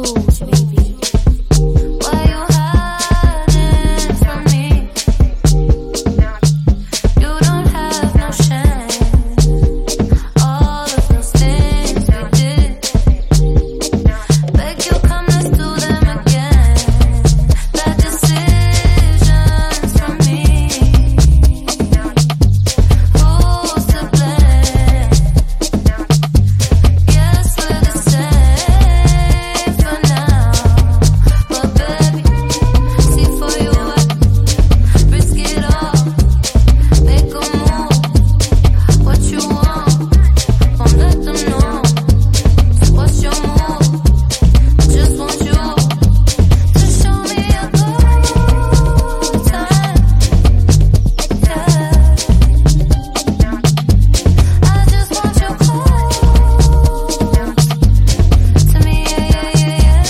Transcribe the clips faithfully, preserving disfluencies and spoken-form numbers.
huge, baby. Why you hiding from me? You don't have no shame. All of those things we did. Beg you, come, let's do them again. Bad decisions from me. Who's to blame? Guess we're the same for now. But baby, see for you I risk it all. Make a move. What you want? Won't let them know. So what's your move? I just want you to show me a good time. Yeah. I just want you close to me, yeah, yeah, yeah, yeah.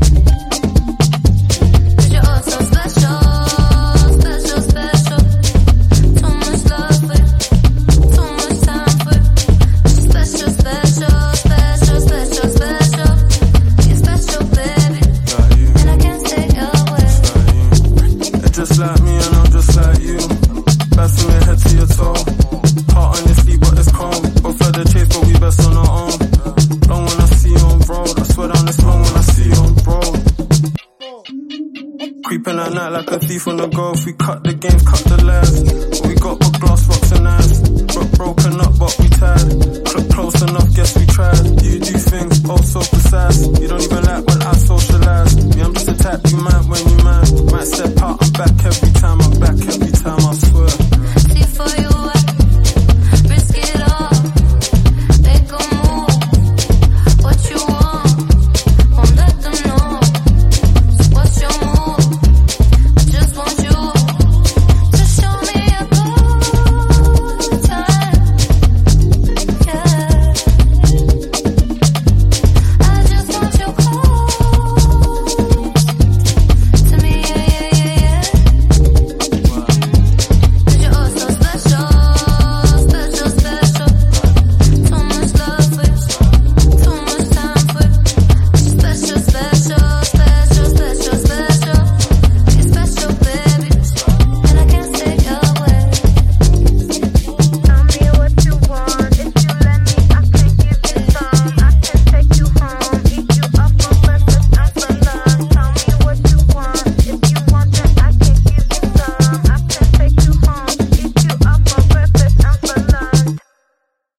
'Cause you're oh so special, special, special. Too much love for you, too much time for you. Special, special, special, special, special. You're special, baby, and I can't take away. They're just like me and I'm just like you. Bad from your head to your toe. Heart on your sleeve but it's cold. Both had the chase but we best on our own. Long when I see you on road. I swear down it's long when I see you on road. Creeping at night like a thief on the go. If we cut the games, cut the lies. What we got but glass, rocks and ice. Broke broken up but we tired. Clock close enough, guess we tried. You do things oh so precise. You don't even like